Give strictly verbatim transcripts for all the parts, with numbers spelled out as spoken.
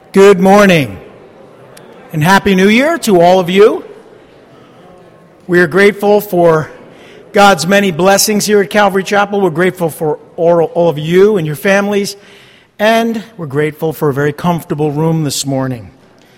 Good morning and Happy New Year to all of you. We are grateful for God's many blessings here at Calvary Chapel. We're grateful for all, all of you and your families, and we're grateful for a very comfortable room this morning.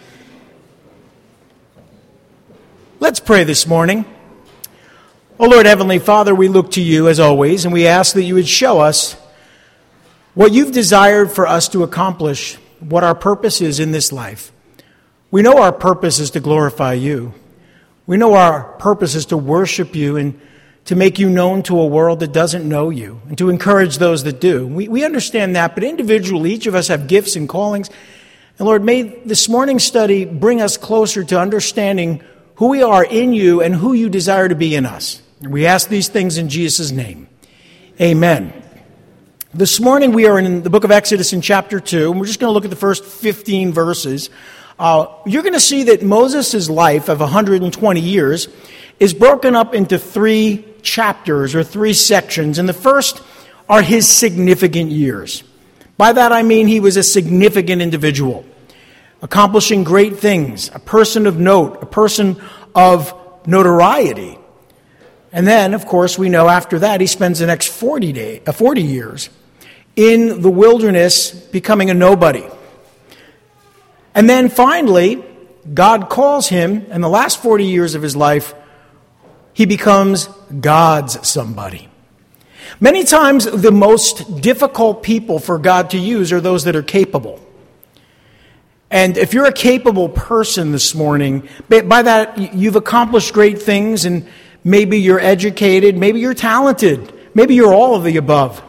Let's pray this morning. Oh Lord Heavenly Father, we look to you as always, and we ask that you would show us what you've desired for us to accomplish, what our purpose is in this life. We know our purpose is to glorify you. We know our purpose is to worship you and to make you known to a world that doesn't know you and to encourage those that do. We, we understand that, but individually, each of us have gifts and callings. And Lord, may this morning's study bring us closer to understanding who we are in you and who you desire to be in us. And we ask these things in Jesus' name. Amen. This morning we are in the book of Exodus in chapter two, and we're just going to look at the first fifteen verses. Uh, you're going to see that Moses' life of one hundred twenty years is broken up into three chapters or three sections, and the first are his significant years. By that I mean he was a significant individual, accomplishing great things, a person of note, a person of notoriety. And then, of course, we know after that he spends the next forty, day, uh, forty years in the wilderness becoming a nobody. And then finally, God calls him, and the last forty years of his life, he becomes God's somebody. Many times, the most difficult people for God to use are those that are capable. And if you're a capable person this morning, by that you've accomplished great things, and maybe you're educated, maybe you're talented, maybe you're all of the above.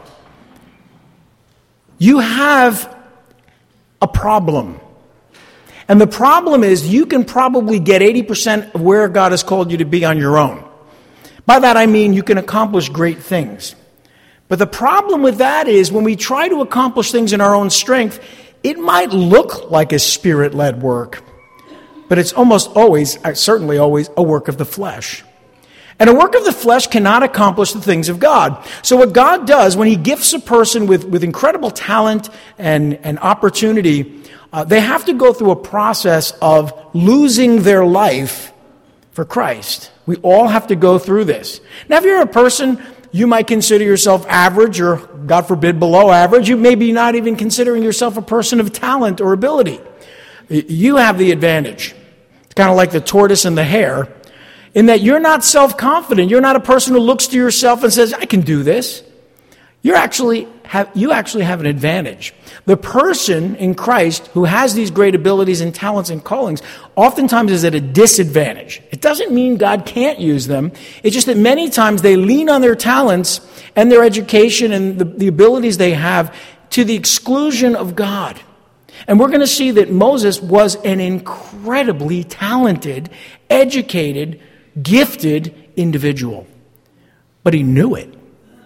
You have a problem. And the problem is you can probably get eighty percent of where God has called you to be on your own. By that I mean you can accomplish great things. But the problem with that is when we try to accomplish things in our own strength, it might look like a spirit-led work. But it's almost always, certainly always, a work of the flesh. And a work of the flesh cannot accomplish the things of God. So what God does when he gifts a person with, with incredible talent and, and opportunity, uh, they have to go through a process of losing their life for Christ. We all have to go through this. Now, if you're a person, you might consider yourself average or, God forbid, below average. You may be not even considering yourself a person of talent or ability. You have the advantage. It's kind of like the tortoise and the hare, in that you're not self-confident. You're not a person who looks to yourself and says, I can do this. You're actually have, you actually have an advantage. The person in Christ who has these great abilities and talents and callings oftentimes is at a disadvantage. It doesn't mean God can't use them. It's just that many times they lean on their talents and their education and the, the abilities they have to the exclusion of God. And we're going to see that Moses was an incredibly talented, educated, gifted individual. But he knew it.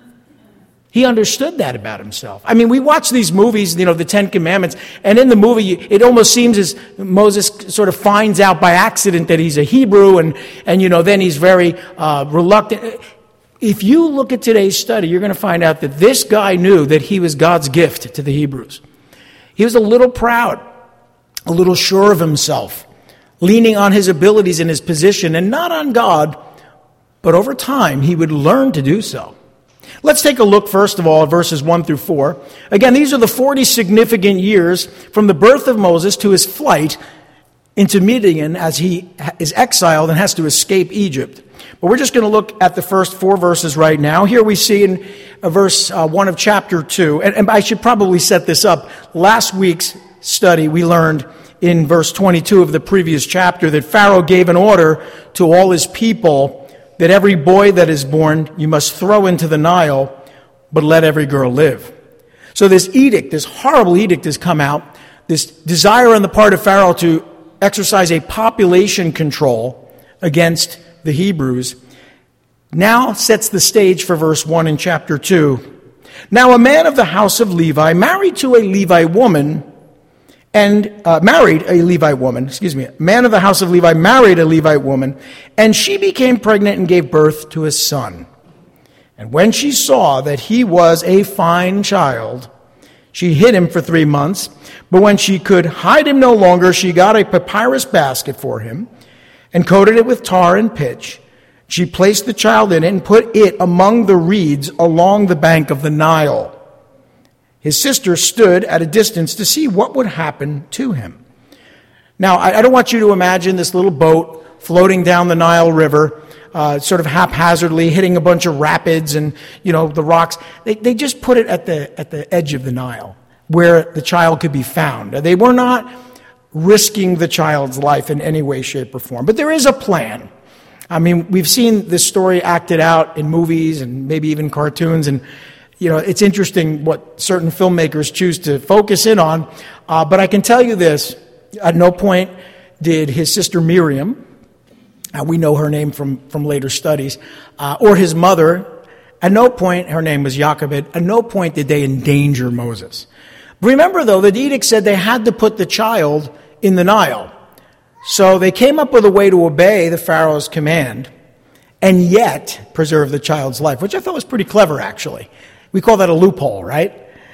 He understood that about himself. I mean, we watch these movies, you know, the Ten Commandments, and in the movie, it almost seems as Moses sort of finds out by accident that he's a Hebrew, and, and you know, then he's very uh, reluctant. If you look at today's study, you're going to find out that this guy knew that he was God's gift to the Hebrews. He was a little proud, a little sure of himself, leaning on his abilities and his position, and not on God, but over time, he would learn to do so. Let's take a look, first of all, at verses one through four. Again, these are the forty significant years from the birth of Moses to his flight into Midian as he is exiled and has to escape Egypt. But we're just going to look at the first four verses right now. Here we see in verse uh, one of chapter two, and, and I should probably set this up. Last week's study, we learned in verse twenty-two of the previous chapter that Pharaoh gave an order to all his people that every boy that is born you must throw into the Nile, but let every girl live. So this edict, this horrible edict has come out, this desire on the part of Pharaoh to exercise a population control against the Hebrews, now sets the stage for verse one in chapter two. Now a man of the house of Levi married to a Levite woman, and uh, married a Levite woman, excuse me, a man of the house of Levi married a Levite woman, and she became pregnant and gave birth to a son. And when she saw that he was a fine child, She hid him for three months, but when she could hide him no longer, she got a papyrus basket for him and coated it with tar and pitch. She placed the child in it and put it among the reeds along the bank of the Nile. His sister stood at a distance to see what would happen to him. Now, I don't want you to imagine this little boat floating down the Nile River, uh, sort of haphazardly, hitting a bunch of rapids and, you know, the rocks. They, they just put it at the, at the edge of the Nile where the child could be found. They were not risking the child's life in any way, shape, or form. But there is a plan. I mean, we've seen this story acted out in movies and maybe even cartoons, and you know, it's interesting what certain filmmakers choose to focus in on. Uh, but I can tell you this, at no point did his sister Miriam, uh, we know her name from, from later studies, uh, or his mother, at no point, her name was Jochebed, at no point did they endanger Moses. Remember, though, the edict said they had to put the child in the Nile. So they came up with a way to obey the Pharaoh's command and yet preserve the child's life, which I thought was pretty clever, actually. We call that a loophole, right?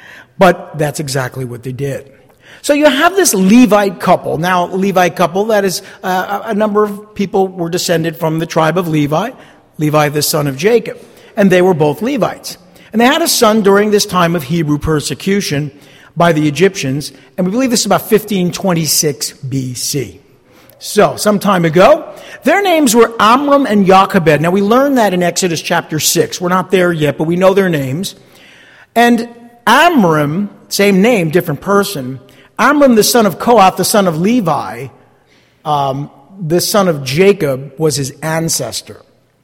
But that's exactly what they did. So you have this Levite couple. Now, Levite couple, that is, uh, a number of people were descended from the tribe of Levi, Levi the son of Jacob. And they were both Levites. And they had a son during this time of Hebrew persecution by the Egyptians. And we believe this is about fifteen twenty-six B C. So, some time ago, their names were Amram and Jochebed. Now, we learned that in Exodus chapter six. We're not there yet, but we know their names. And Amram, same name, different person. Amram, the son of Kohath, the son of Levi, um, the son of Jacob, was his ancestor.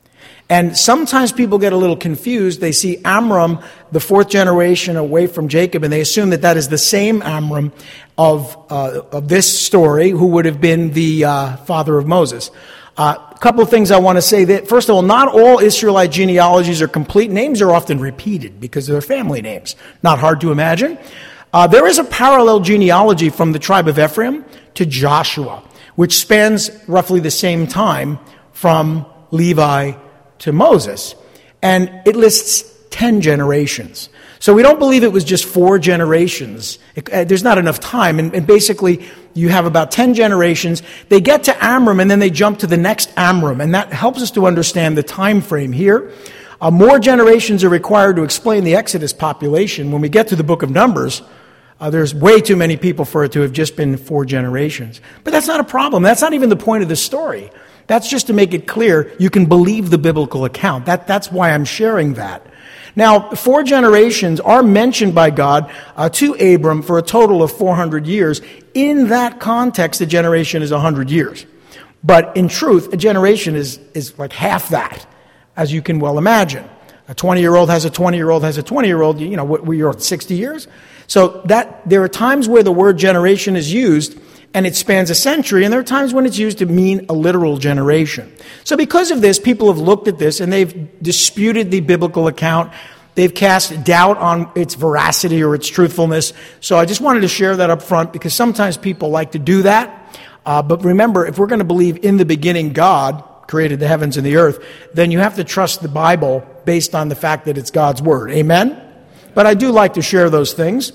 And sometimes people get a little confused. They see Amram, the fourth generation away from Jacob, and they assume that that is the same Amram of uh, of this story, who would have been the uh, father of Moses. Uh, a couple of things I want to say. That first of all, not all Israelite genealogies are complete. Names are often repeated because they're family names. Not hard to imagine. Uh, there is a parallel genealogy from the tribe of Ephraim to Joshua, which spans roughly the same time from Levi to Moses. And it lists ten generations. So we don't believe it was just four generations. It, uh, there's not enough time. And, and basically, you have about ten generations. They get to Amram, and then they jump to the next Amram. And that helps us to understand the time frame here. Uh, more generations are required to explain the Exodus population. When we get to the book of Numbers, uh, there's way too many people for it to have just been four generations. But that's not a problem. That's not even the point of the story. That's just to make it clear you can believe the biblical account. That, that's why I'm sharing that. Now, four generations are mentioned by God uh, to Abram for a total of four hundred years. In that context, a generation is one hundred years. But in truth, a generation is, is like half that, as you can well imagine. A twenty-year-old has a twenty-year-old has a twenty-year-old, you know, what, you're sixty years. So that there are times where the word generation is used, and it spans a century, and there are times when it's used to mean a literal generation. So because of this, people have looked at this, and they've disputed the biblical account. They've cast doubt on its veracity or its truthfulness. So I just wanted to share that up front, because sometimes people like to do that. Uh, but remember, if we're going to believe in the beginning God created the heavens and the earth, then you have to trust the Bible based on the fact that it's God's word. Amen? But I do like to share those things.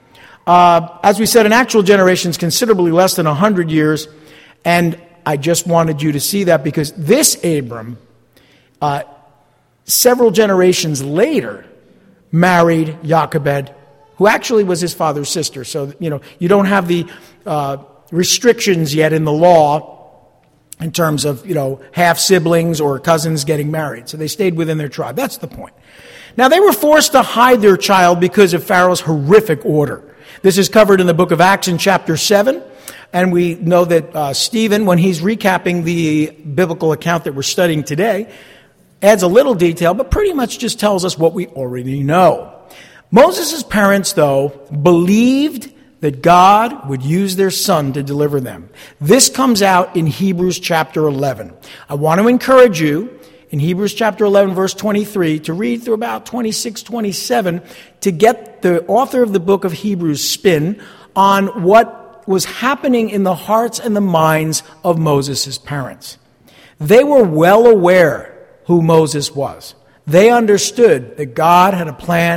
Uh, as we said, an actual generation is considerably less than one hundred years, and I just wanted you to see that because this Abram, uh, several generations later, married Jochebed, who actually was his father's sister. So, you know, you don't have the uh, restrictions yet in the law in terms of, you know, half-siblings or cousins getting married. So they stayed within their tribe. That's the point. Now, they were forced to hide their child because of Pharaoh's horrific order. This is covered in the book of Acts in chapter seven, and we know that uh, Stephen, when he's recapping the biblical account that we're studying today, adds a little detail, but pretty much just tells us what we already know. Moses' parents, though, believed that God would use their son to deliver them. This comes out in Hebrews chapter eleven. I want to encourage you, in Hebrews chapter eleven, verse twenty-three, to read through about twenty-six, twenty-seven, to get the author of the book of Hebrews spin on what was happening in the hearts and the minds of Moses' parents. They were well aware who Moses was. They understood that God had a plan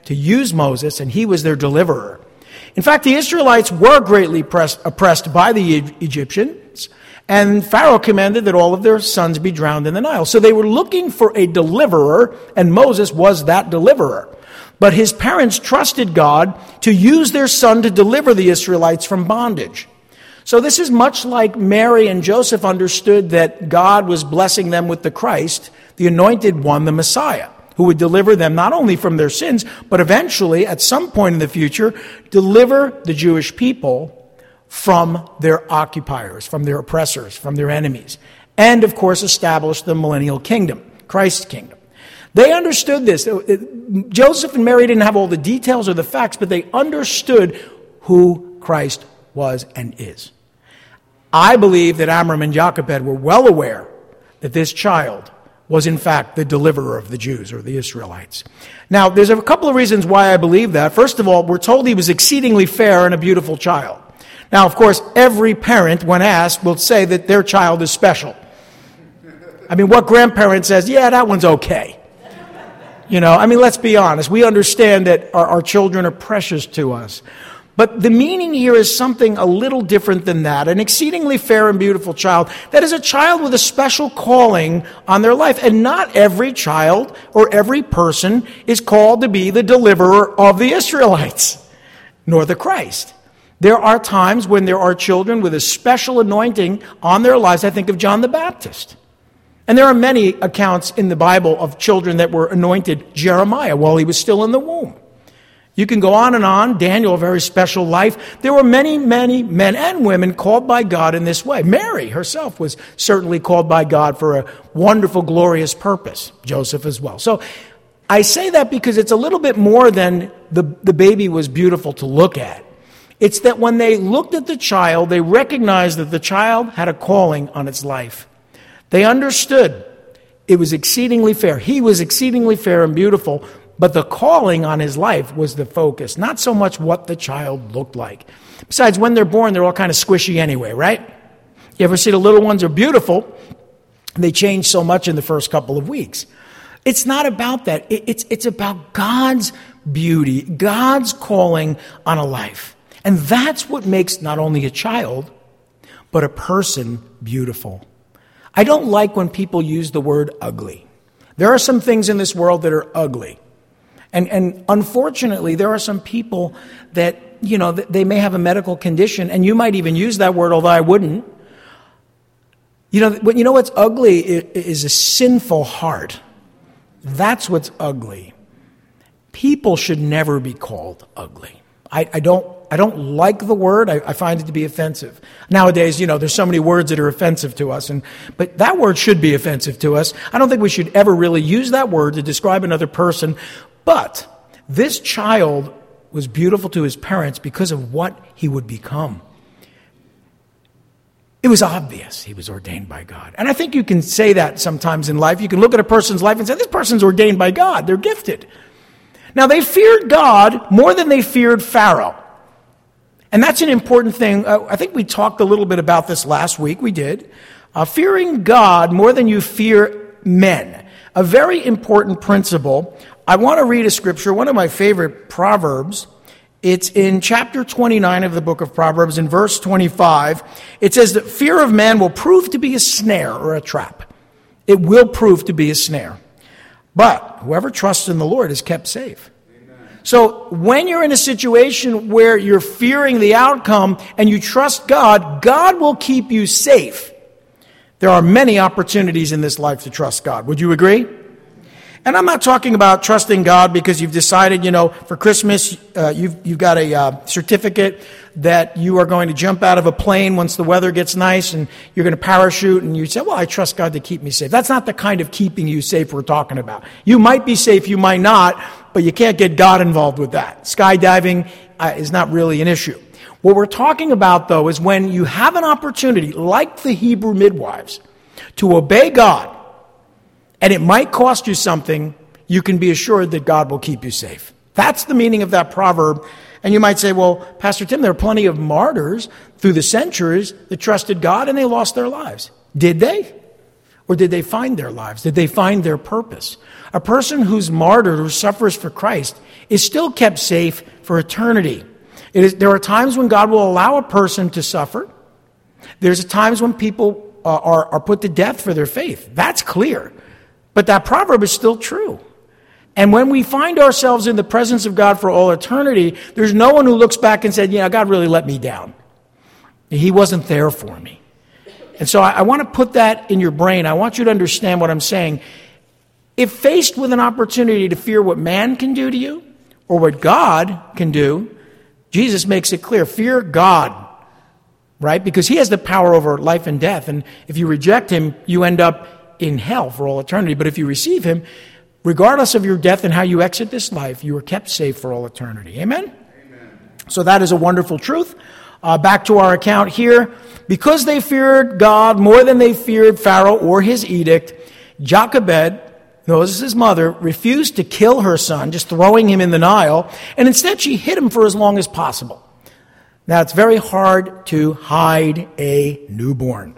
to use Moses, and he was their deliverer. In fact, the Israelites were greatly pressed, oppressed by the Egyptians, and Pharaoh commanded that all of their sons be drowned in the Nile. So they were looking for a deliverer, and Moses was that deliverer. But his parents trusted God to use their son to deliver the Israelites from bondage. So this is much like Mary and Joseph understood that God was blessing them with the Christ, the anointed one, the Messiah, who would deliver them not only from their sins, but eventually, at some point in the future, deliver the Jewish people from their occupiers, from their oppressors, from their enemies, and, of course, establish the millennial kingdom, Christ's kingdom. They understood this. Joseph and Mary didn't have all the details or the facts, but they understood who Christ was and is. I believe that Amram and Jochebed were well aware that this child was in fact the deliverer of the Jews or the Israelites. Now, there's a couple of reasons why I believe that. First of all, we're told he was exceedingly fair and a beautiful child. Now, of course, every parent, when asked, will say that their child is special. I mean, what grandparent says, yeah, that one's okay? You know, I mean, let's be honest. We understand that our, our children are precious to us. But the meaning here is something a little different than that. An exceedingly fair and beautiful child. That is a child with a special calling on their life. And not every child or every person is called to be the deliverer of the Israelites, nor the Christ. There are times when there are children with a special anointing on their lives. I think of John the Baptist. And there are many accounts in the Bible of children that were anointed. Jeremiah, while he was still in the womb. You can go on and on. Daniel, a very special life. There were many, many men and women called by God in this way. Mary herself was certainly called by God for a wonderful, glorious purpose. Joseph as well. So I say that because it's a little bit more than the, the baby was beautiful to look at. It's that when they looked at the child, they recognized that the child had a calling on its life. They understood it was exceedingly fair. He was exceedingly fair and beautiful, but the calling on his life was the focus, not so much what the child looked like. Besides, when they're born, they're all kind of squishy anyway, right? You ever see the little ones are beautiful? They change so much in the first couple of weeks. It's not about that. It's, it's about God's beauty, God's calling on a life. And that's what makes not only a child, but a person beautiful. I don't like when people use the word ugly. There are some things in this world that are ugly. And, and unfortunately, there are some people that, you know, they may have a medical condition, and you might even use that word, although I wouldn't. You know, you know what's ugly is a sinful heart. That's what's ugly. People should never be called ugly. I, I don't I don't like the word. I, I find it to be offensive. Nowadays, you know, there's so many words that are offensive to us, and but that word should be offensive to us. I don't think we should ever really use that word to describe another person. But this child was beautiful to his parents because of what he would become. It was obvious he was ordained by God. And I think you can say that sometimes in life. You can look at a person's life and say, this person's ordained by God. They're gifted. Now, they feared God more than they feared Pharaoh. And that's an important thing. Uh, I think we talked a little bit about this last week. We did. Uh, fearing God more than you fear men. A very important principle. I want to read a scripture, one of my favorite Proverbs. It's in chapter twenty-nine of the book of Proverbs, in verse twenty-five. It says that fear of man will prove to be a snare or a trap. It will prove to be a snare. But whoever trusts in the Lord is kept safe. Amen. So when you're in a situation where you're fearing the outcome and you trust God, God will keep you safe. There are many opportunities in this life to trust God. Would you agree? And I'm not talking about trusting God because you've decided, you know, for Christmas, uh, you've, you've got a uh, certificate that you are going to jump out of a plane once the weather gets nice and you're going to parachute and you say, well, I trust God to keep me safe. That's not the kind of keeping you safe we're talking about. You might be safe, you might not, but you can't get God involved with that. Skydiving uh, is not really an issue. What we're talking about, though, is when you have an opportunity, like the Hebrew midwives, to obey God, and it might cost you something, you can be assured that God will keep you safe. That's the meaning of that proverb. And you might say, well, Pastor Tim, there are plenty of martyrs through the centuries that trusted God and they lost their lives. Did they? Or did they find their lives? Did they find their purpose? A person who's martyred or suffers for Christ is still kept safe for eternity. It is, there are times when God will allow a person to suffer. There's times when people uh, are, are put to death for their faith. That's clear. But that proverb is still true. And when we find ourselves in the presence of God for all eternity, there's no one who looks back and said, yeah, God really let me down. He wasn't there for me. And so I, I want to put that in your brain. I want you to understand what I'm saying. If faced with an opportunity to fear what man can do to you or what God can do, Jesus makes it clear. Fear God, right? Because he has the power over life and death. And if you reject him, you end up in hell for all eternity. But if you receive him, regardless of your death and how you exit this life, you are kept safe for all eternity. Amen? Amen. So that is a wonderful truth. Uh, back to our account here. Because they feared God more than they feared Pharaoh or his edict, Jochebed, Moses' mother, refused to kill her son, just throwing him in the Nile, and instead she hid him for as long as possible. Now, it's very hard to hide a newborn.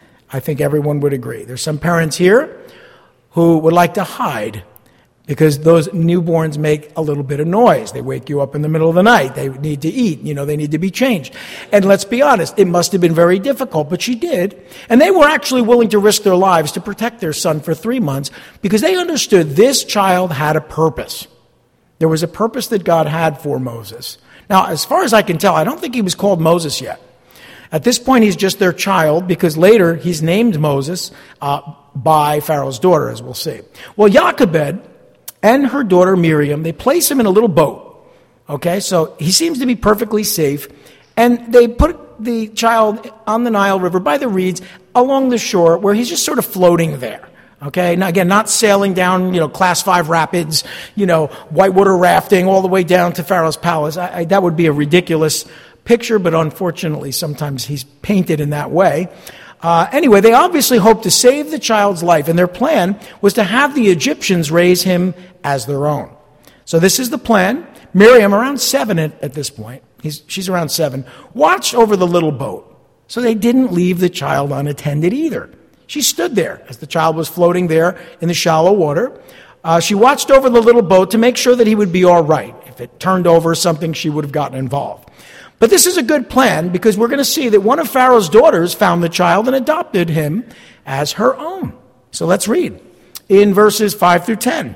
I think everyone would agree. There's some parents here who would like to hide because those newborns make a little bit of noise. They wake you up in the middle of the night. They need to eat. You know, they need to be changed. And let's be honest, it must have been very difficult, but she did. And they were actually willing to risk their lives to protect their son for three months because they understood this child had a purpose. There was a purpose that God had for Moses. Now, as far as I can tell, I don't think he was called Moses yet. At this point, he's just their child because later he's named Moses uh, by Pharaoh's daughter, as we'll see. Well, Jochebed and her daughter Miriam, they place him in a little boat. Okay, so he seems to be perfectly safe. And they put the child on the Nile River by the reeds along the shore where he's just sort of floating there. Okay, now again, not sailing down, you know, class five rapids, you know, whitewater rafting all the way down to Pharaoh's palace. I, I, that would be a ridiculous picture, but unfortunately sometimes he's painted in that way. Uh, anyway, they obviously hoped to save the child's life, and their plan was to have the Egyptians raise him as their own. So this is the plan. Miriam, around seven at, at this point, he's, she's around seven, watched over the little boat. So they didn't leave the child unattended either. She stood there as the child was floating there in the shallow water. Uh, she watched over the little boat to make sure that he would be all right. If it turned over or something, she would have gotten involved. But this is a good plan because we're going to see that one of Pharaoh's daughters found the child and adopted him as her own. So let's read in verses five through ten.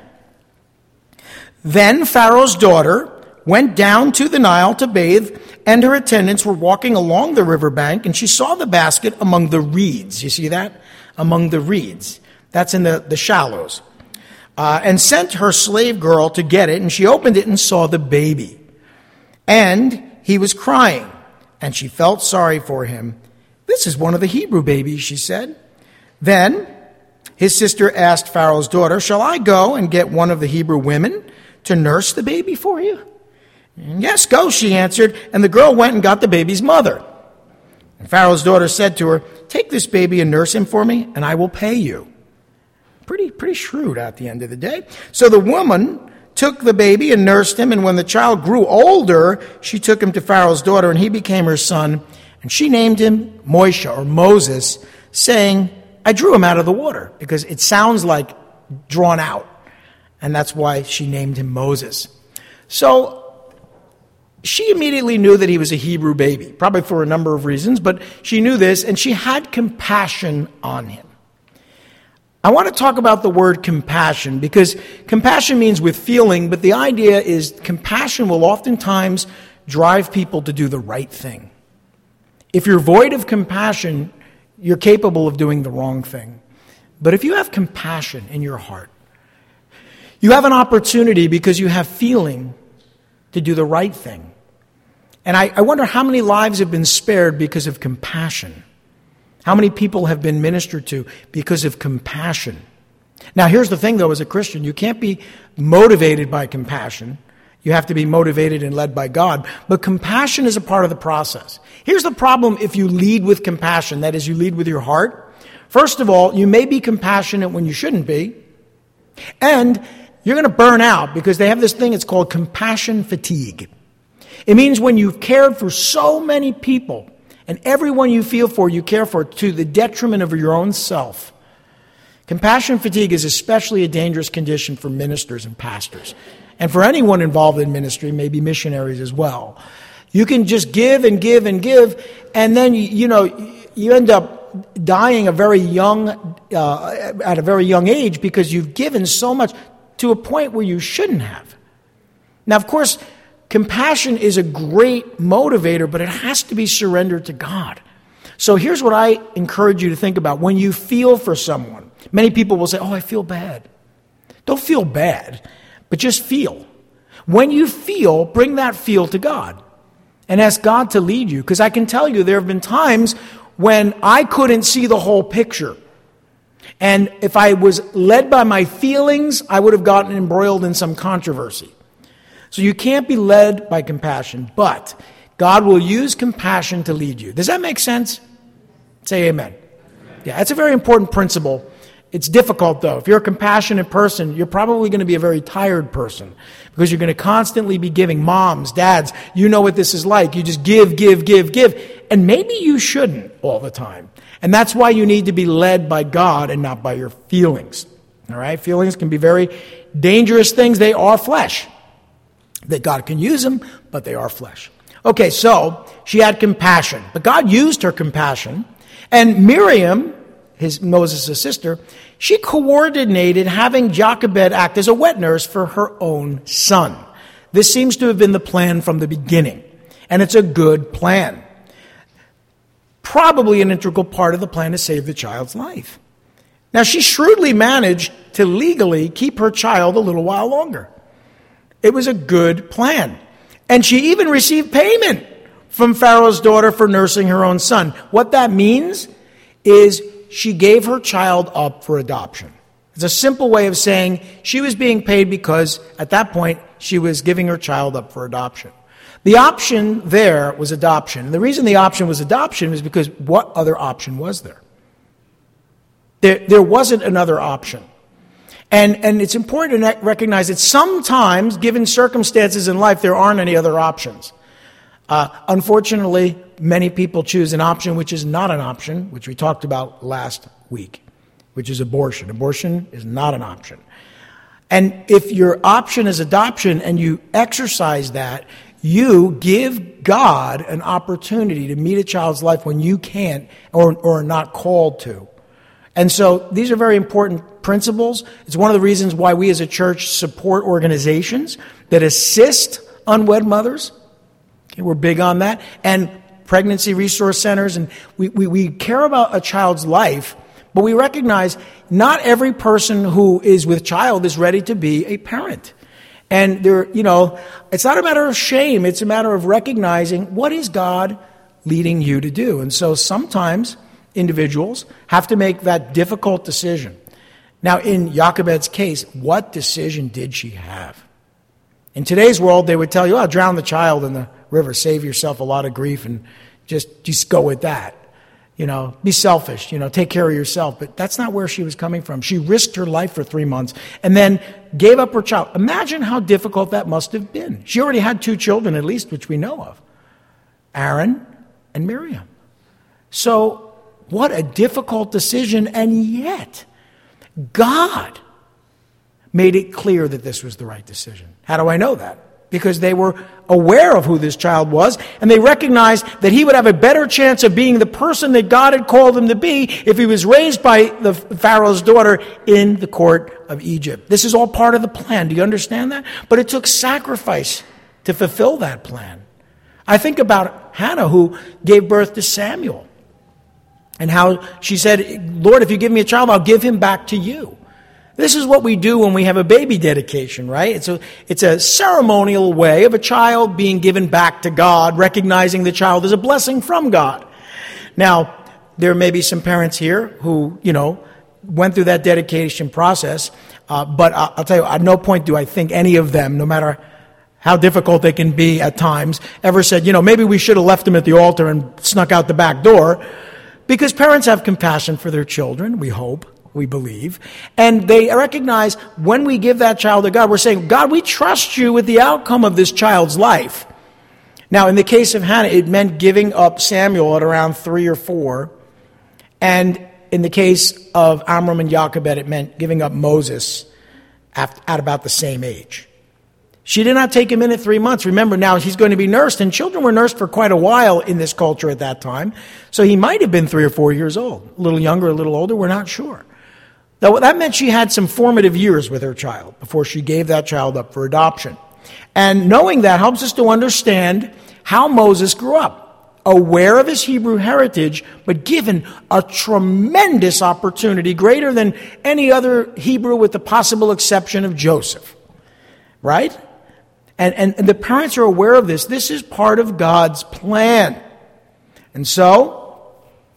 Then Pharaoh's daughter went down to the Nile to bathe, and her attendants were walking along the riverbank, and she saw the basket among the reeds. You see that? Among the reeds. That's in the, the shallows. Uh, and sent her slave girl to get it, and she opened it and saw the baby. And he was crying, and she felt sorry for him. This is one of the Hebrew babies, she said. Then his sister asked Pharaoh's daughter, shall I go and get one of the Hebrew women to nurse the baby for you? Yes, go, she answered, and the girl went and got the baby's mother. And Pharaoh's daughter said to her, take this baby and nurse him for me, and I will pay you. Pretty, pretty shrewd at the end of the day. So the woman took the baby and nursed him, and when the child grew older, she took him to Pharaoh's daughter, and he became her son, and she named him Moshe, or Moses, saying, I drew him out of the water, because it sounds like drawn out, and that's why she named him Moses. So she immediately knew that he was a Hebrew baby, probably for a number of reasons, but she knew this, and she had compassion on him. I want to talk about the word compassion because compassion means with feeling, but the idea is compassion will oftentimes drive people to do the right thing. If you're void of compassion, you're capable of doing the wrong thing. But if you have compassion in your heart, you have an opportunity because you have feeling to do the right thing. And I, I wonder how many lives have been spared because of compassion. How many people have been ministered to because of compassion? Now, here's the thing, though, as a Christian, you can't be motivated by compassion. You have to be motivated and led by God. But compassion is a part of the process. Here's the problem if you lead with compassion, that is, you lead with your heart. First of all, you may be compassionate when you shouldn't be. And you're going to burn out because they have this thing, it's called compassion fatigue. It means when you've cared for so many people, and everyone you feel for, you care for, to the detriment of your own self, Compassion fatigue is especially a dangerous condition for ministers and pastors, and for anyone involved in ministry, maybe missionaries as well. You can just give and give and give, and then, you, you know, you end up dying a very young, uh, at a very young age because you've given so much to a point where you shouldn't have. Now, of course, compassion is a great motivator, but it has to be surrendered to God. So here's what I encourage you to think about. When you feel for someone, many people will say, oh, I feel bad. Don't feel bad, but just feel. When you feel, bring that feel to God and ask God to lead you. Because I can tell you there have been times when I couldn't see the whole picture. And if I was led by my feelings, I would have gotten embroiled in some controversy. So you can't be led by compassion, but God will use compassion to lead you. Does that make sense? Say amen. Yeah, that's a very important principle. It's difficult, though. If you're a compassionate person, you're probably going to be a very tired person because you're going to constantly be giving. Moms, dads, you know what this is like. You just give, give, give, give. And maybe you shouldn't all the time. And that's why you need to be led by God and not by your feelings. All right? Feelings can be very dangerous things. They are flesh. That God can use them, but they are flesh. Okay, so she had compassion. But God used her compassion. And Miriam, his Moses' sister, she coordinated having Jochebed act as a wet nurse for her own son. This seems to have been the plan from the beginning. And it's a good plan. Probably an integral part of the plan to save the child's life. Now, she shrewdly managed to legally keep her child a little while longer. It was a good plan. And she even received payment from Pharaoh's daughter for nursing her own son. What that means is she gave her child up for adoption. It's a simple way of saying she was being paid because at that point she was giving her child up for adoption. The option there was adoption. And the reason the option was adoption was because what other option was there? There, there wasn't another option. And, and it's important to recognize that sometimes, given circumstances in life, there aren't any other options. Uh, unfortunately, many people choose an option which is not an option, which we talked about last week, which is abortion. Abortion is not an option. And if your option is adoption and you exercise that, you give God an opportunity to meet a child's life when you can't or, or are not called to. And so these are very important principles. It's one of the reasons why we as a church support organizations that assist unwed mothers. Okay, we're big on that. And pregnancy resource centers. And we, we, we care about a child's life, but we recognize not every person who is with child is ready to be a parent. And there, you know, it's not a matter of shame. It's a matter of recognizing what is God leading you to do. And so sometimes individuals have to make that difficult decision. Now, in Jochebed's case, what decision did she have? In today's world, they would tell you, oh, drown the child in the river, save yourself a lot of grief, and just, just go with that. You know, be selfish, you know, take care of yourself. But that's not where she was coming from. She risked her life for three months and then gave up her child. Imagine how difficult that must have been. She already had two children, at least, which we know of, Aaron and Miriam. So, what a difficult decision, and yet God made it clear that this was the right decision. How do I know that? Because they were aware of who this child was, and they recognized that he would have a better chance of being the person that God had called him to be if he was raised by the Pharaoh's daughter in the court of Egypt. This is all part of the plan. Do you understand that? But it took sacrifice to fulfill that plan. I think about Hannah, who gave birth to Samuel. And how she said, Lord, if you give me a child, I'll give him back to you. This is what we do when we have a baby dedication, right? It's a, it's a ceremonial way of a child being given back to God, recognizing the child as a blessing from God. Now, there may be some parents here who, you know, went through that dedication process. Uh, but I'll, I'll tell you, at no point do I think any of them, no matter how difficult they can be at times, ever said, you know, maybe we should have left him at the altar and snuck out the back door. Because parents have compassion for their children, we hope, we believe. And they recognize when we give that child to God, we're saying, God, we trust you with the outcome of this child's life. Now, in the case of Hannah, it meant giving up Samuel at around three or four. And in the case of Amram and Jochebed, it meant giving up Moses at, at about the same age. She did not take him in at three months. Remember, now he's going to be nursed, and children were nursed for quite a while in this culture at that time. So he might have been three or four years old. A little younger, a little older, we're not sure. Now, that meant she had some formative years with her child before she gave that child up for adoption. And knowing that helps us to understand how Moses grew up, aware of his Hebrew heritage, but given a tremendous opportunity, greater than any other Hebrew with the possible exception of Joseph. Right? And, and, and the parents are aware of this. This is part of God's plan. And so,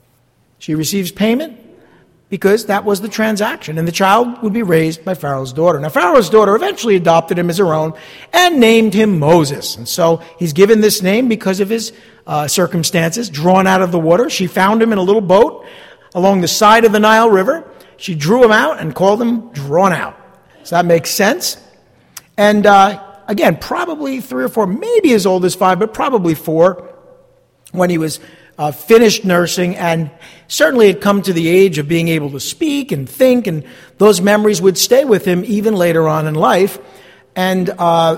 she receives payment because that was the transaction. And the child would be raised by Pharaoh's daughter. Now, Pharaoh's daughter eventually adopted him as her own and named him Moses. And so, he's given this name because of his uh, circumstances, drawn out of the water. She found him in a little boat along the side of the Nile River. She drew him out and called him Drawn Out. Does that make sense? And uh, again, probably three or four, maybe as old as five, but probably four, when he was uh, finished nursing and certainly had come to the age of being able to speak and think, and those memories would stay with him even later on in life. And uh,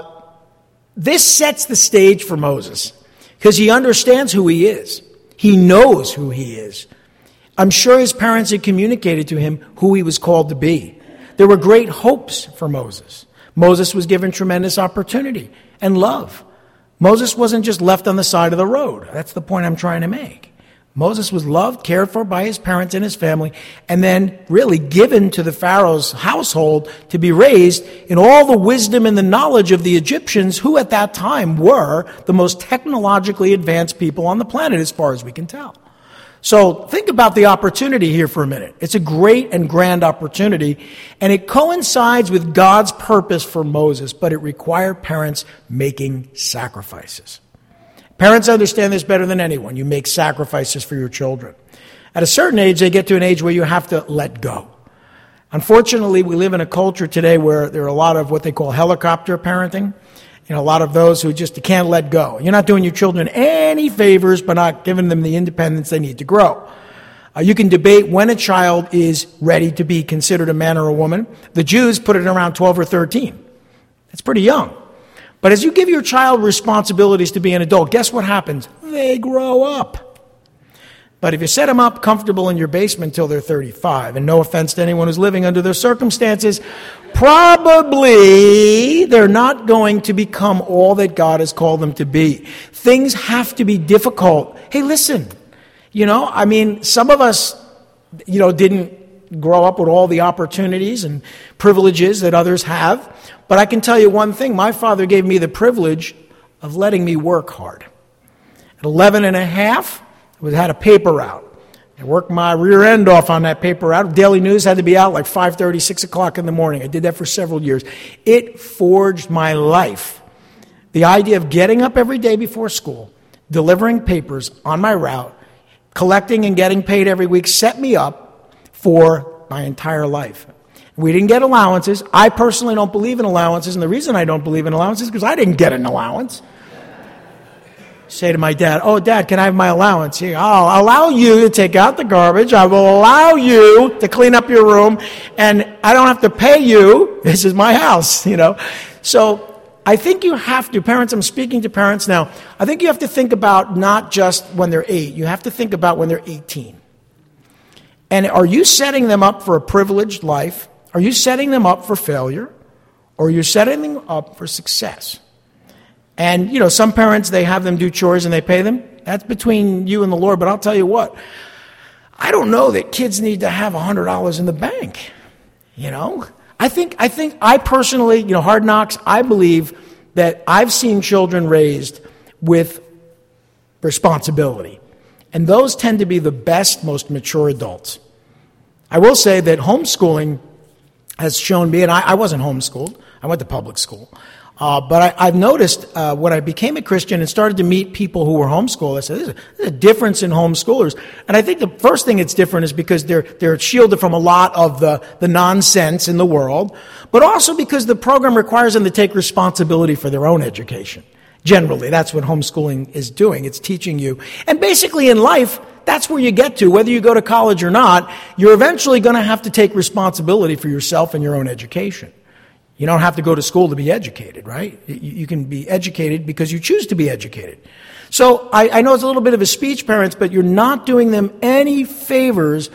this sets the stage for Moses because he understands who he is. He knows who he is. I'm sure his parents had communicated to him who he was called to be. There were great hopes for Moses. Moses was given tremendous opportunity and love. Moses wasn't just left on the side of the road. That's the point I'm trying to make. Moses was loved, cared for by his parents and his family, and then really given to the Pharaoh's household to be raised in all the wisdom and the knowledge of the Egyptians, who at that time were the most technologically advanced people on the planet as far as we can tell. So think about the opportunity here for a minute. It's a great and grand opportunity, and it coincides with God's purpose for Moses, but it required parents making sacrifices. Parents understand this better than anyone. You make sacrifices for your children. At a certain age, they get to an age where you have to let go. Unfortunately, we live in a culture today where there are a lot of what they call helicopter parenting. You know, a lot of those who just can't let go. You're not doing your children any favors by not giving them the independence they need to grow. Uh, you can debate when a child is ready to be considered a man or a woman. The Jews put it around twelve or thirteen. That's pretty young. But as you give your child responsibilities to be an adult, guess what happens? They grow up. But if you set them up comfortable in your basement until they're thirty-five, and no offense to anyone who's living under those circumstances, probably they're not going to become all that God has called them to be. Things have to be difficult. Hey, listen, you know, I mean, some of us, you know, didn't grow up with all the opportunities and privileges that others have. But I can tell you one thing. My father gave me the privilege of letting me work hard. At eleven and a half, I had a paper route. I worked my rear end off on that paper route. Daily News had to be out like five thirty, six o'clock in the morning. I did that for several years. It forged my life. The idea of getting up every day before school, delivering papers on my route, collecting and getting paid every week set me up for my entire life. We didn't get allowances. I personally don't believe in allowances, and the reason I don't believe in allowances is because I didn't get an allowance. Say to my dad, oh, Dad, can I have my allowance? Here, I'll allow you to take out the garbage. I will allow you to clean up your room, and I don't have to pay you. This is my house, you know. So I think you have to, parents, I'm speaking to parents now, I think you have to think about not just when they're eight. You have to think about when they're eighteen. And are you setting them up for a privileged life? Are you setting them up for failure? Or are you setting them up for success? And, you know, some parents, they have them do chores and they pay them. That's between you and the Lord. But I'll tell you what, I don't know that kids need to have one hundred dollars in the bank. You know, I think, I think, I personally, you know, Hard Knocks, I believe that I've seen children raised with responsibility. And those tend to be the best, most mature adults. I will say that homeschooling has shown me, and I, I wasn't homeschooled, I went to public school. Uh, but I, I've noticed uh, when I became a Christian and started to meet people who were homeschooled, I said, there's a, there's a difference in homeschoolers. And I think the first thing it's different is because they're they're shielded from a lot of the, the nonsense in the world, but also because the program requires them to take responsibility for their own education. Generally, that's what homeschooling is doing. It's teaching you. And basically in life, that's where you get to. Whether you go to college or not, you're eventually going to have to take responsibility for yourself and your own education. You don't have to go to school to be educated, right? You can be educated because you choose to be educated. So I, I know it's a little bit of a speech, parents, but you're not doing them any favors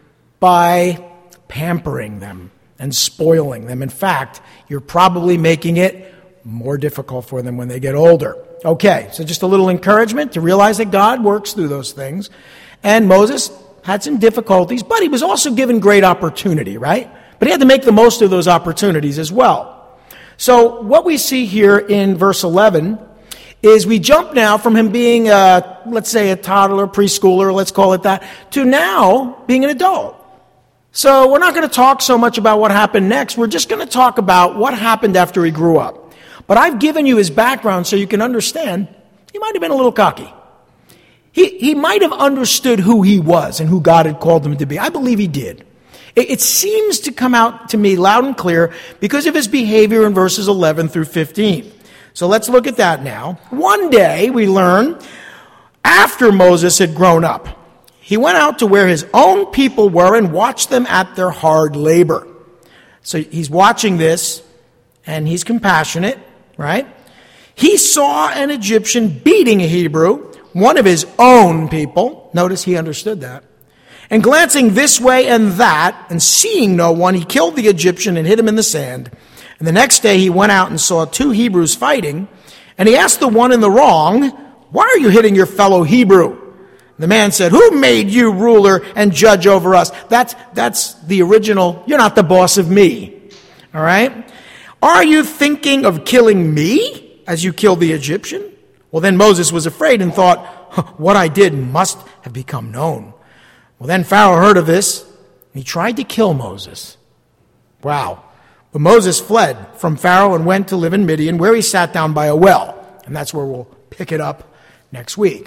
by pampering them and spoiling them. In fact, you're probably making it more difficult for them when they get older. Okay, so just a little encouragement to realize that God works through those things. And Moses had some difficulties, but he was also given great opportunity, right? But he had to make the most of those opportunities as well. So what we see here in verse eleven is we jump now from him being, a, let's say, a toddler, preschooler, let's call it that, to now being an adult. So we're not going to talk so much about what happened next. We're just going to talk about what happened after he grew up. But I've given you his background so you can understand he might have been a little cocky. He, he might have understood who he was and who God had called him to be. I believe he did. It, it seems to come out to me loud and clear because of his behavior in verses eleven through fifteen. So let's look at that now. One day, we learn, after Moses had grown up, he went out to where his own people were and watched them at their hard labor. So he's watching this, and he's compassionate, right? He saw an Egyptian beating a Hebrew, one of his own people. Notice he understood that. And glancing this way and that, and seeing no one, he killed the Egyptian and hid him in the sand. And the next day he went out and saw two Hebrews fighting, and he asked the one in the wrong, "Why are you hitting your fellow Hebrew?" The man said, "Who made you ruler and judge over us?" That's, that's the original, "You're not the boss of me." All right? "Are you thinking of killing me as you killed the Egyptian?" Well, then Moses was afraid and thought, "What I did must have become known." Well, then Pharaoh heard of this, and he tried to kill Moses. Wow. But Moses fled from Pharaoh and went to live in Midian, where he sat down by a well. And that's where we'll pick it up next week.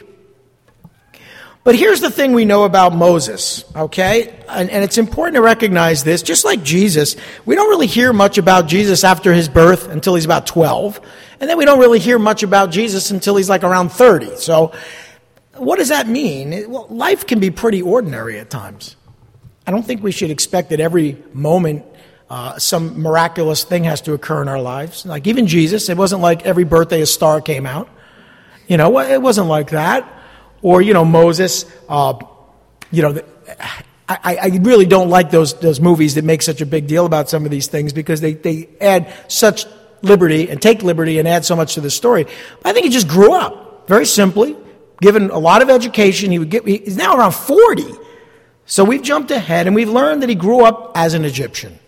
But here's the thing we know about Moses, okay? And, and it's important to recognize this. Just like Jesus, we don't really hear much about Jesus after his birth until he's about twelve. And then we don't really hear much about Jesus until he's like around thirty. So what does that mean? Well, life can be pretty ordinary at times. I don't think we should expect that every moment uh, some miraculous thing has to occur in our lives. Like even Jesus, it wasn't like every birthday a star came out. You know, it wasn't like that. Or, you know, Moses, uh, you know, I, I really don't like those those movies that make such a big deal about some of these things because they, they add such liberty and take liberty and add so much to the story. But I think he just grew up, very simply, given a lot of education. He would get, he's now around forty. So we've jumped ahead and we've learned that he grew up as an Egyptian.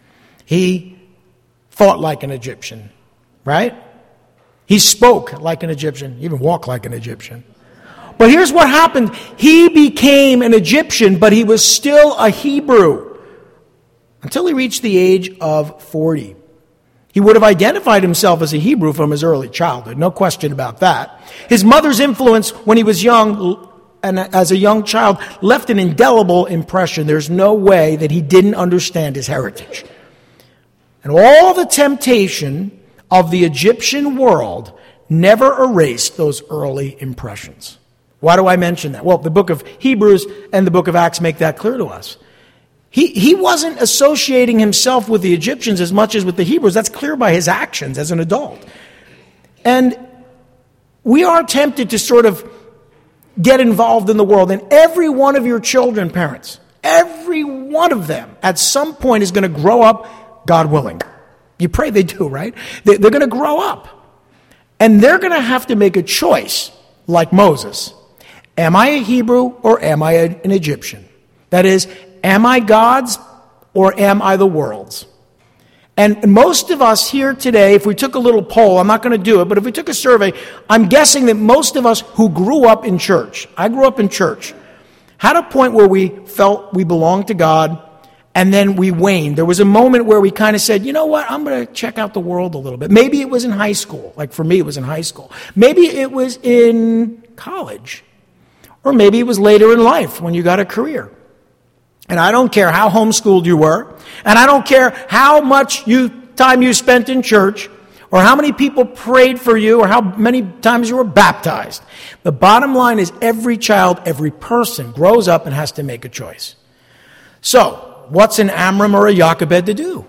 He thought like an Egyptian, right? He spoke like an Egyptian, even walked like an Egyptian. But here's what happened. He became an Egyptian, but he was still a Hebrew until he reached the age of forty. He would have identified himself as a Hebrew from his early childhood, no question about that. His mother's influence when he was young and as a young child left an indelible impression. There's no way that he didn't understand his heritage. And all the temptation of the Egyptian world never erased those early impressions. Why do I mention that? Well, the book of Hebrews and the book of Acts make that clear to us. He, he wasn't associating himself with the Egyptians as much as with the Hebrews. That's clear by his actions as an adult. And we are tempted to sort of get involved in the world. And every one of your children, parents, every one of them at some point is going to grow up, God willing. You pray they do, right? They're going to grow up. And they're going to have to make a choice like Moses. Am I a Hebrew or am I an Egyptian? That is, am I God's or am I the world's? And most of us here today, if we took a little poll, I'm not going to do it, but if we took a survey, I'm guessing that most of us who grew up in church, I grew up in church, had a point where we felt we belonged to God, and then we waned. There was a moment where we kind of said, you know what, I'm going to check out the world a little bit. Maybe it was in high school. Like for me, it was in high school. Maybe it was in college. Or maybe it was later in life when you got a career. And I don't care how homeschooled you were, and I don't care how much you time you spent in church, or how many people prayed for you, or how many times you were baptized. The bottom line is every child, every person grows up and has to make a choice. So, what's an Amram or a Jochebed to do?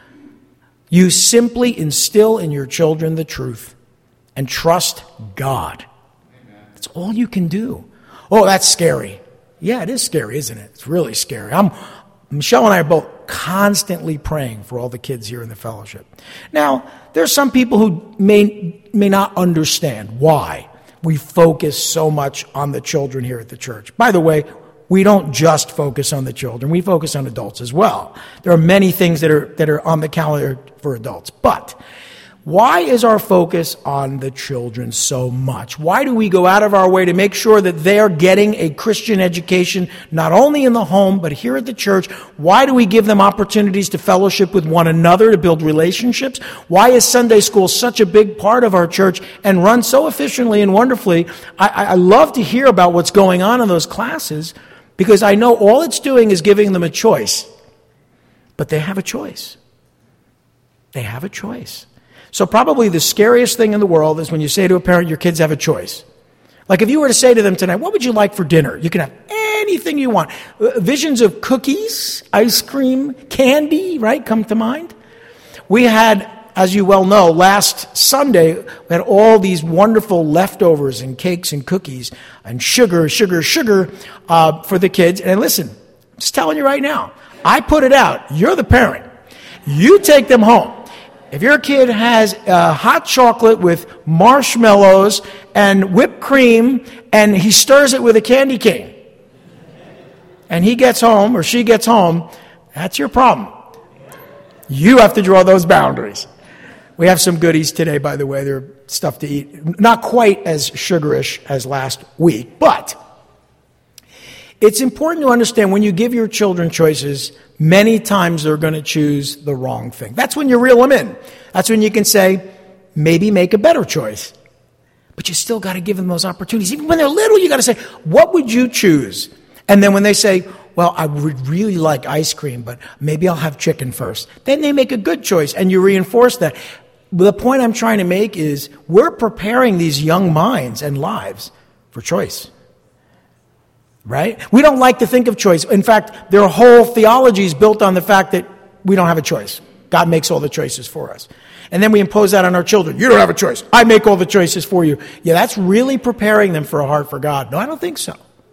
You simply instill in your children the truth and trust God. That's all you can do. Oh, that's scary. Yeah, it is scary, isn't it? It's really scary. I'm, Michelle and I are both constantly praying for all the kids here in the fellowship. Now, there's some people who may, may not understand why we focus so much on the children here at the church. By the way, we don't just focus on the children. We focus on adults as well. There are many things that are that are on the calendar for adults. But why is our focus on the children so much? Why do we go out of our way to make sure that they are getting a Christian education, not only in the home, but here at the church? Why do we give them opportunities to fellowship with one another, to build relationships? Why is Sunday school such a big part of our church and run so efficiently and wonderfully? I, I love to hear about what's going on in those classes, because I know all it's doing is giving them a choice. But they have a choice. They have a choice. So probably the scariest thing in the world is when you say to a parent, your kids have a choice. Like if you were to say to them tonight, what would you like for dinner? You can have anything you want. Uh, visions of cookies, ice cream, candy, right, come to mind. We had, as you well know, last Sunday, we had all these wonderful leftovers and cakes and cookies and sugar, sugar, sugar uh, for the kids. And listen, I'm just telling you right now, I put it out. You're the parent. You take them home. If your kid has uh, hot chocolate with marshmallows and whipped cream and he stirs it with a candy cane and he gets home or she gets home, that's your problem. You have to draw those boundaries. We have some goodies today, by the way. They're stuff to eat. Not quite as sugarish as last week, but it's important to understand when you give your children choices, many times they're going to choose the wrong thing. That's when you reel them in. That's when you can say, maybe make a better choice. But you still got to give them those opportunities. Even when they're little, you got to say, what would you choose? And then when they say, well, I would really like ice cream, but maybe I'll have chicken first. Then they make a good choice, and you reinforce that. The point I'm trying to make is we're preparing these young minds and lives for choice. Right? We don't like to think of choice. In fact, their whole theology is built on the fact that we don't have a choice. God makes all the choices for us. And then we impose that on our children. You don't have a choice. I make all the choices for you. Yeah, that's really preparing them for a heart for God. No, I don't think so.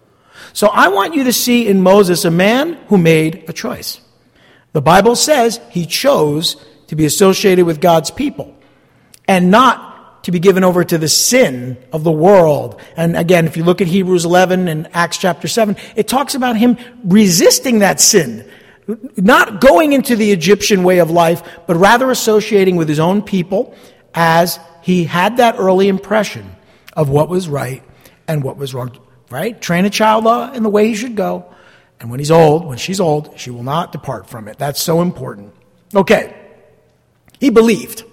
So I want you to see in Moses a man who made a choice. The Bible says he chose to be associated with God's people and not to be given over to the sin of the world. And again, if you look at Hebrews eleven and Acts chapter seven, it talks about him resisting that sin. Not going into the Egyptian way of life, but rather associating with his own people as he had that early impression of what was right and what was wrong. Right? Train a child in the way he should go. And when he's old, when she's old, she will not depart from it. That's so important. Okay. He believed.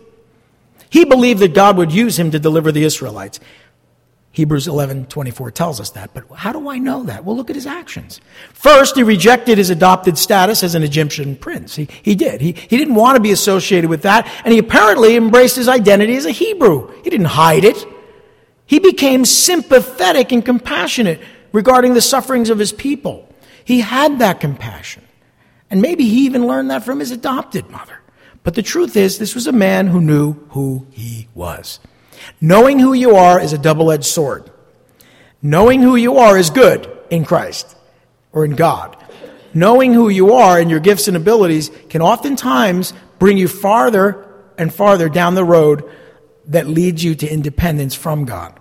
He believed that God would use him to deliver the Israelites. Hebrews eleven twenty-four tells us that. But how do I know that? Well, look at his actions. First, he rejected his adopted status as an Egyptian prince. He, he did. He, he didn't want to be associated with that. And he apparently embraced his identity as a Hebrew. He didn't hide it. He became sympathetic and compassionate regarding the sufferings of his people. He had that compassion. And maybe he even learned that from his adopted mother. But the truth is, this was a man who knew who he was. Knowing who you are is a double-edged sword. Knowing who you are is good in Christ or in God. Knowing who you are and your gifts and abilities can oftentimes bring you farther and farther down the road that leads you to independence from God.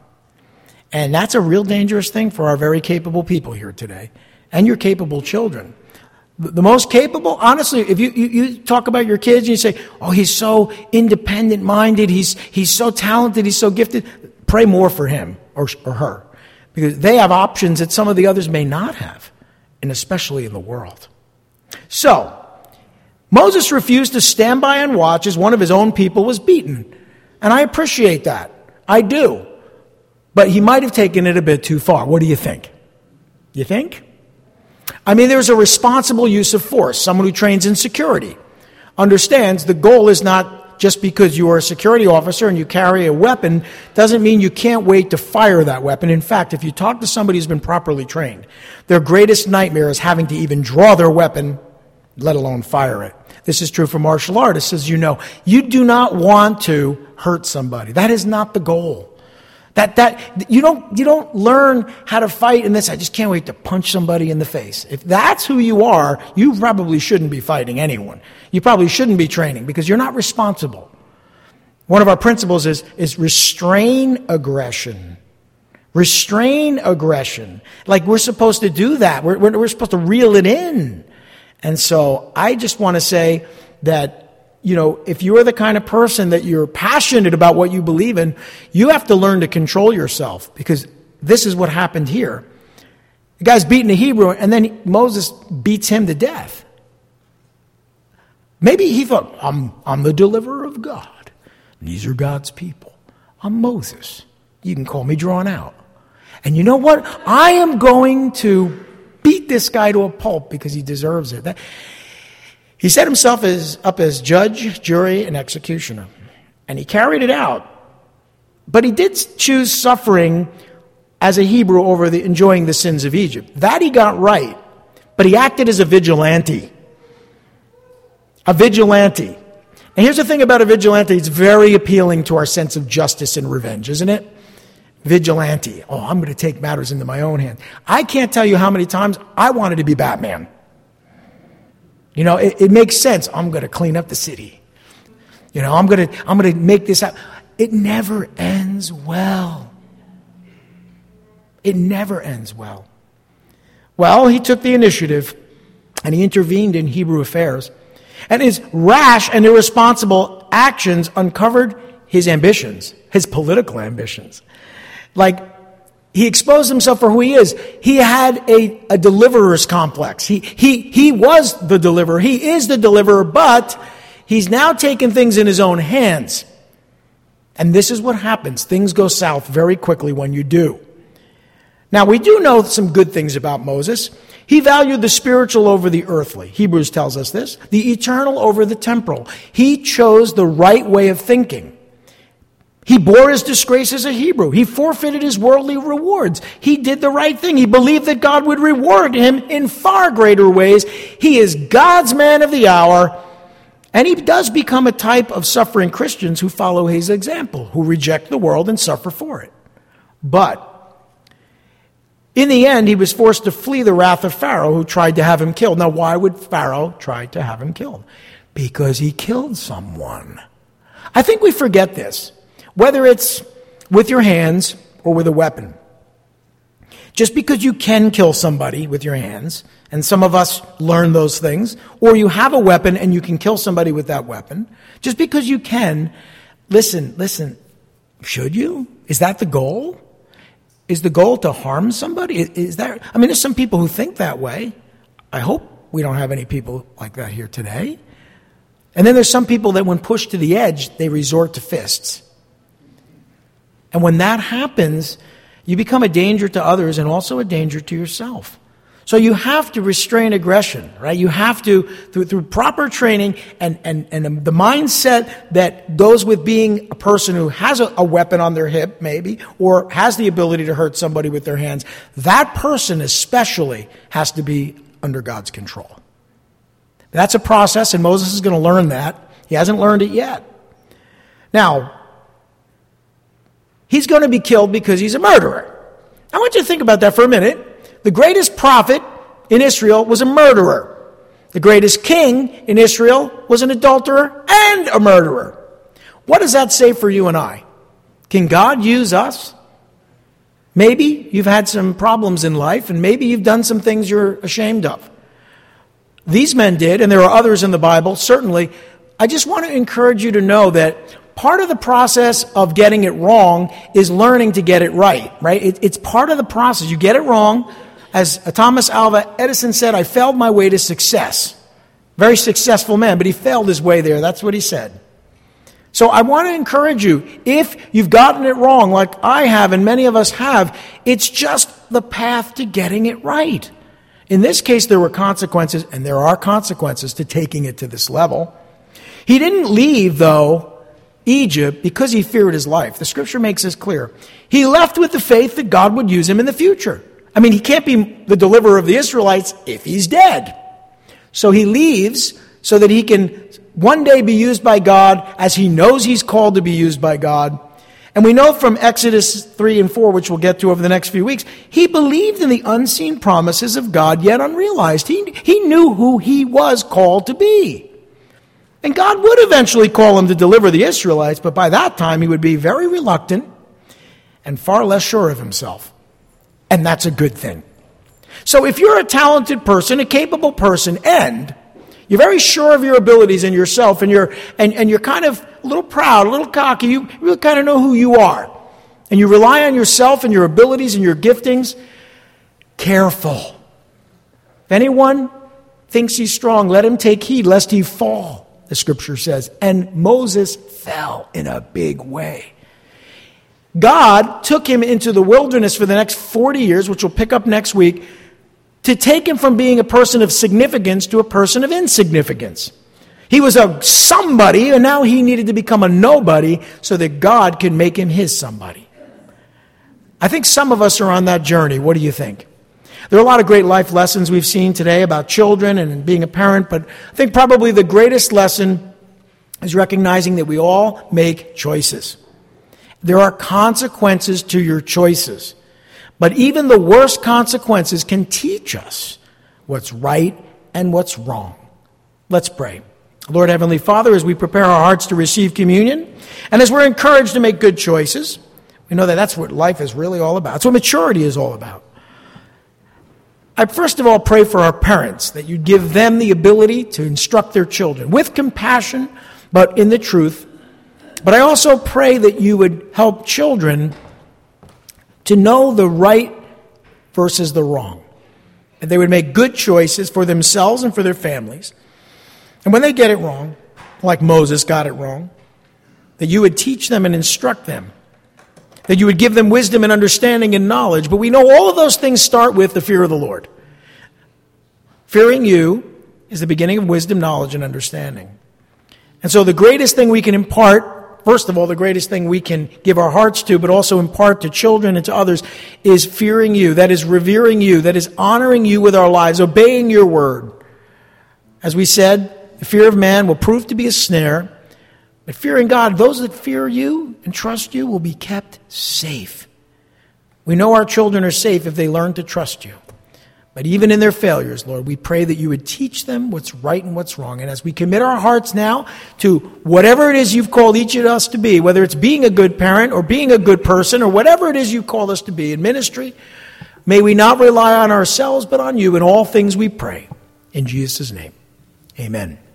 And that's a real dangerous thing for our very capable people here today and your capable children. The most capable, honestly, if you, you, you talk about your kids and you say, oh, he's so independent-minded, he's he's so talented, he's so gifted, pray more for him or, or her. Because they have options that some of the others may not have, and especially in the world. So, Moses refused to stand by and watch as one of his own people was beaten. And I appreciate that. I do. But he might have taken it a bit too far. What do you think? You think? I mean, there's a responsible use of force. Someone who trains in security understands the goal is not just because you are a security officer and you carry a weapon doesn't mean you can't wait to fire that weapon. In fact, if you talk to somebody who's been properly trained, their greatest nightmare is having to even draw their weapon, let alone fire it. This is true for martial artists, as you know. You do not want to hurt somebody. That is not the goal. That that you don't you don't learn how to fight in this. I just can't wait to punch somebody in the face. If that's who you are, you probably shouldn't be fighting anyone. You probably shouldn't be training because you're not responsible. One of our principles is is restrain aggression. Restrain aggression. Like we're supposed to do that. We're we're, we're supposed to reel it in. And so I just want to say that, you know, if you're the kind of person that you're passionate about what you believe in, you have to learn to control yourself, because this is what happened here. The guy's beating a Hebrew, and then Moses beats him to death. Maybe he thought, I'm, I'm the deliverer of God. These are God's people. I'm Moses. You can call me drawn out. And you know what? I am going to beat this guy to a pulp because he deserves it. That, he set himself as, up as judge, jury, and executioner. And he carried it out. But he did choose suffering as a Hebrew over the, enjoying the sins of Egypt. That he got right. But he acted as a vigilante. A vigilante. And here's the thing about a vigilante. It's very appealing to our sense of justice and revenge, isn't it? Vigilante. Oh, I'm going to take matters into my own hands. I can't tell you how many times I wanted to be Batman. You know, it, it makes sense. I'm going to clean up the city. You know, I'm going to I'm going to make this happen. It never ends well. It never ends well. Well, he took the initiative and he intervened in Hebrew affairs. And his rash and irresponsible actions uncovered his ambitions, his political ambitions. Like, he exposed himself for who he is. He had a, a deliverer's complex. He, he, he was the deliverer. He is the deliverer, but he's now taken things in his own hands. And this is what happens. Things go south very quickly when you do. Now, we do know some good things about Moses. He valued the spiritual over the earthly. Hebrews tells us this. The eternal over the temporal. He chose the right way of thinking. He bore his disgrace as a Hebrew. He forfeited his worldly rewards. He did the right thing. He believed that God would reward him in far greater ways. He is God's man of the hour. And he does become a type of suffering Christians who follow his example, who reject the world and suffer for it. But in the end, he was forced to flee the wrath of Pharaoh, who tried to have him killed. Now, why would Pharaoh try to have him killed? Because he killed someone. I think we forget this. Whether it's with your hands or with a weapon. Just because you can kill somebody with your hands, and some of us learn those things, or you have a weapon and you can kill somebody with that weapon, just because you can, listen, listen, should you? Is that the goal? Is the goal to harm somebody? Is that, I mean, there's some people who think that way. I hope we don't have any people like that here today. And then there's some people that when pushed to the edge, they resort to fists. And when that happens, you become a danger to others and also a danger to yourself. So you have to restrain aggression, right? You have to, through, through proper training and, and, and the mindset that goes with being a person who has a, a weapon on their hip, maybe, or has the ability to hurt somebody with their hands, that person especially has to be under God's control. That's a process, and Moses is going to learn that. He hasn't learned it yet. Now, he's going to be killed because he's a murderer. I want you to think about that for a minute. The greatest prophet in Israel was a murderer. The greatest king in Israel was an adulterer and a murderer. What does that say for you and I? Can God use us? Maybe you've had some problems in life, and maybe you've done some things you're ashamed of. These men did, and there are others in the Bible, certainly. I just want to encourage you to know that part of the process of getting it wrong is learning to get it right, right? It, it's part of the process. You get it wrong. As Thomas Alva Edison said, I failed my way to success. Very successful man, but he failed his way there. That's what he said. So I want to encourage you, if you've gotten it wrong, like I have and many of us have, it's just the path to getting it right. In this case, there were consequences, and there are consequences to taking it to this level. He didn't leave, though, Egypt because he feared his life. The scripture makes this clear. He left with the faith that God would use him in the future. I mean, he can't be the deliverer of the Israelites if he's dead. So he leaves so that he can one day be used by God as he knows he's called to be used by God. And we know from Exodus three and four, which we'll get to over the next few weeks, he believed in the unseen promises of God, yet unrealized. He, he knew who he was called to be. And God would eventually call him to deliver the Israelites, but by that time he would be very reluctant and far less sure of himself. And that's a good thing. So if you're a talented person, a capable person, and you're very sure of your abilities and yourself, and you're and, and you're kind of a little proud, a little cocky, you really kind of know who you are, and you rely on yourself and your abilities and your giftings, careful. If anyone thinks he's strong, let him take heed lest he fall, the scripture says. And Moses fell in a big way. God took him into the wilderness for the next forty years, which we'll pick up next week, to take him from being a person of significance to a person of insignificance. He was a somebody, and now he needed to become a nobody so that God could make him his somebody. I think some of us are on that journey. What do you think? There are a lot of great life lessons we've seen today about children and being a parent, but I think probably the greatest lesson is recognizing that we all make choices. There are consequences to your choices. But even the worst consequences can teach us what's right and what's wrong. Let's pray. Lord Heavenly Father, as we prepare our hearts to receive communion, and as we're encouraged to make good choices, we know that that's what life is really all about. That's what maturity is all about. I first of all pray for our parents, that you give them the ability to instruct their children with compassion, but in the truth. But I also pray that you would help children to know the right versus the wrong. That they would make good choices for themselves and for their families. And when they get it wrong, like Moses got it wrong, that you would teach them and instruct them. That you would give them wisdom and understanding and knowledge. But we know all of those things start with the fear of the Lord. Fearing you is the beginning of wisdom, knowledge, and understanding. And so the greatest thing we can impart, first of all, the greatest thing we can give our hearts to, but also impart to children and to others, is fearing you. That is revering you. That is honoring you with our lives, obeying your word. As we said, the fear of man will prove to be a snare, but fearing God, those that fear you and trust you will be kept safe. We know our children are safe if they learn to trust you. But even in their failures, Lord, we pray that you would teach them what's right and what's wrong. And as we commit our hearts now to whatever it is you've called each of us to be, whether it's being a good parent or being a good person or whatever it is you've called us to be in ministry, may we not rely on ourselves but on you in all things we pray. In Jesus' name, amen.